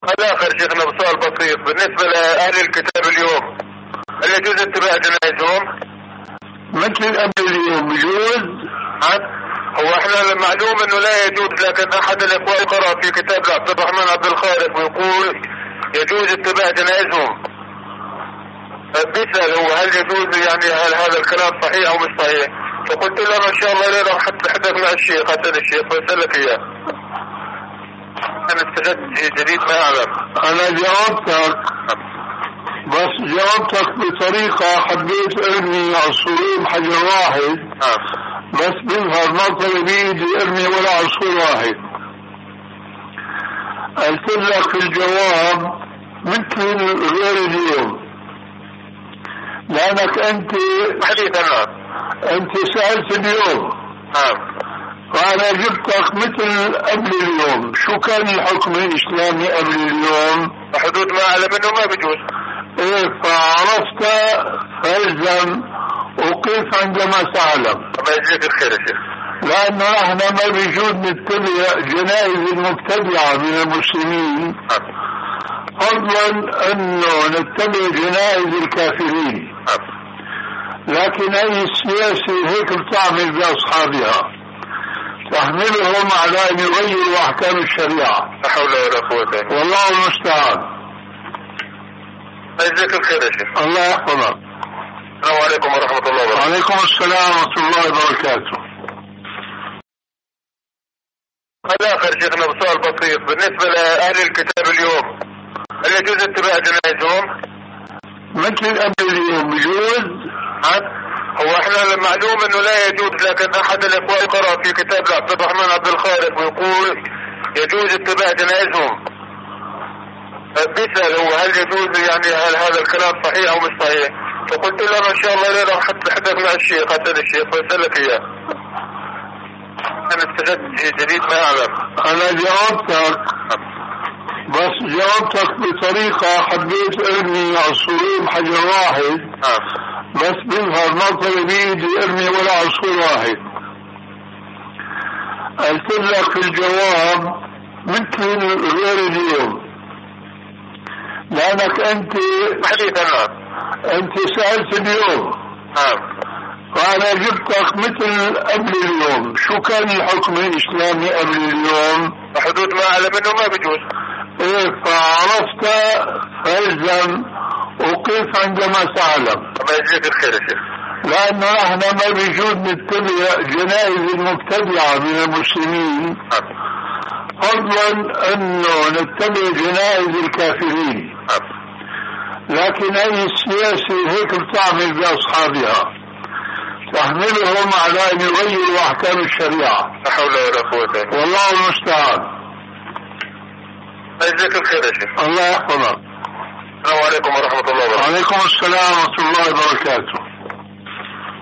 هذا آخر شيخنا بسؤال بسيط بالنسبة لأهل الكتاب اليوم، هل يجوز اتباع جنائزهم؟ مثل قبل اليوم يجوز؟ هو احنا المعلوم انه لا يجوز، لكن احد الاخوة قرأ في كتاب عبد الرحمن عبد الخالق ويقول يجوز اتباع جنائزهم. بيسأل هو هل يجوز، يعني هل هذا الكلام صحيح او مش صحيح؟ فقلت له ان شاء الله ليه راح اتحدث مع الشيخ حسن الشيخ ويسألك اياه. انا استفدت جديد ما اعلم. انا جاوبتك، بس جاوبتك بطريقة حبيت ارمي عصفورين حجر واحد. بس بيظهر ما طلب بيدي ارمي ولا عصفور واحد. قلت لك في الجواب مثل غير اليوم، لانك انت حديثا انت سألت اليوم وانا جبتك مثل قبل اليوم. شو كان الحكم الاسلامي قبل اليوم؟ حدود ما اعلم انه ما بيجوز. ايه فعرفت فالزم وقف عندما تعلم. الله يجزيك الخير يا شيخ. لانه نحن ما بيجوز نتبع جنائز المبتدعة من المسلمين، فضلا انه نتبع جنائز الكافرين. لكن اي سياسي هيك بتعمل باصحابها، تحملهم على ان يغيروا احكام الشريعة. لا حول ولا قوة الا بالله. والله المستعان. يجزيك الخير يا شيخ. الله يحفظك. السلام عليكم ورحمة الله وبركاته. وعليكم السلام ورحمة الله وبركاته. هذا آخر شيخنا بسؤال بسيط بالنسبة لأهل الكتاب اليوم، هل يجوز اتباع جنائزهم؟ مثل قبل اليوم يجوز؟ هو احنا المعلوم انه لا يجوز، لكن احد الاخوة قرأ في كتاب عبد الرحمن عبد الخالق ويقول يجوز اتباع جنائزهم. بيسأل هو هل يجوز، يعني هل هذا الكلام صحيح او مش صحيح؟ فقلت له ان شاء الله ليه راح اتحدث مع الشيخ حسن الشيخ ويسألك اياه. انا استفدت جديد ما اعلم. انا جاوبتك، بس جاوبتك بطريقة حبيت ارمي عصفورين حجر واحد. بس بيظهر ما طلب بيدي ارمي ولا عصفور واحد. قلت لك في الجواب مثل غير اليوم، لانك انت حديثا انت سألت اليوم وانا جبتك مثل قبل اليوم. شو كان الحكم الاسلامي قبل اليوم؟ حدود ما اعلم انه ما بيجوز. ايه فعرفت فالزم وقف عندما تعلم. الله يجزيك الخير يا شيخ. لانه نحن ما بيجوز نتبع جنائز المبتدعة من المسلمين، فضلا انه نتبع جنائز الكافرين. لكن اي سياسي هيك بتعمل باصحابها، تحملهم على ان يغيروا احكام الشريعة. لا حول ولا قوة الا بالله. والله المستعان. يجزيك الخير يا شيخ. الله يحفظك. السلام عليكم ورحمة الله وبركاته. وعليكم السلام ورحمة الله وبركاته.